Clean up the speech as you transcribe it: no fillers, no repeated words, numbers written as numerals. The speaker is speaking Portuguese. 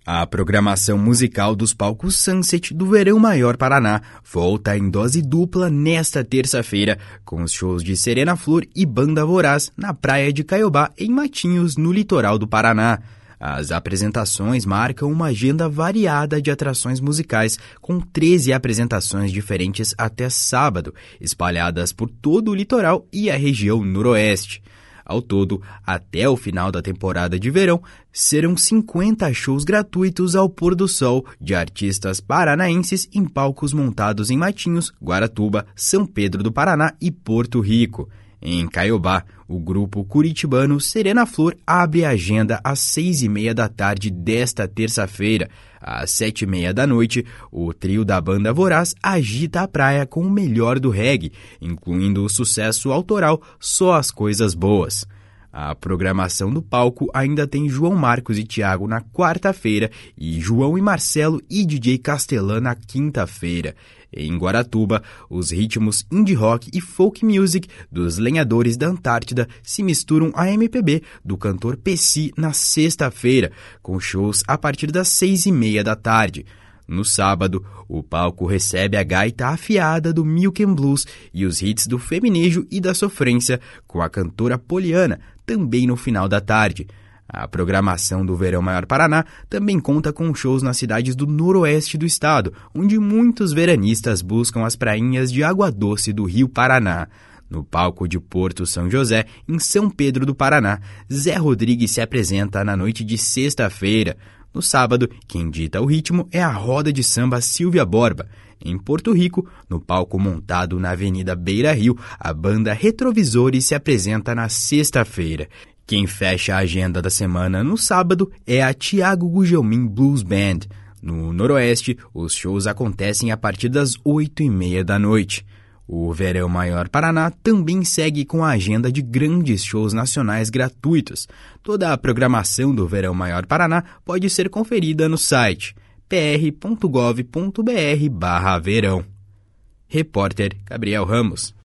A programação musical dos palcos Sunset do Verão Maior Paraná volta em dose dupla nesta terça-feira, com os shows de Serena Flor e Banda Voraz na praia de Caiobá, em Matinhos, no litoral do Paraná. As apresentações marcam uma agenda variada de atrações musicais, com 13 apresentações diferentes até sábado, espalhadas por todo o litoral e a região noroeste. Ao todo, até o final da temporada de verão, serão 50 shows gratuitos ao pôr do sol de artistas paranaenses em palcos montados em Matinhos, Guaratuba, São Pedro do Paraná e Porto Rico. Em Caiobá, o grupo curitibano Serena Flor abre a agenda às 6h30 da tarde desta terça-feira. Às 7h30 da noite, o trio da Banda Voraz agita a praia com o melhor do reggae, incluindo o sucesso autoral Só as Coisas Boas. A programação do palco ainda tem João Marcos e Thiago na quarta-feira e João e Marcelo e DJ Castelã na quinta-feira. Em Guaratuba, os ritmos indie rock e folk music dos Lenhadores da Antártida se misturam à MPB do cantor Pessi na sexta-feira, com shows a partir das 6h30 da tarde. No sábado, o palco recebe a gaita afiada do Milk and Blues e os hits do Feminejo e da Sofrência, com a cantora Poliana, também no final da tarde. A programação do Verão Maior Paraná também conta com shows nas cidades do noroeste do estado, onde muitos veranistas buscam as prainhas de água doce do Rio Paraná. No palco de Porto São José, em São Pedro do Paraná, Zé Rodrigues se apresenta na noite de sexta-feira. No sábado, quem dita o ritmo é a roda de samba Silvia Borba. Em Porto Rico, no palco montado na Avenida Beira Rio, a banda Retrovisores se apresenta na sexta-feira. Quem fecha a agenda da semana no sábado é a Thiago Gugelmin Blues Band. No noroeste, os shows acontecem a partir das 8h30 da noite. O Verão Maior Paraná também segue com a agenda de grandes shows nacionais gratuitos. Toda a programação do Verão Maior Paraná pode ser conferida no site pr.gov.br/verão. Repórter Gabriel Ramos.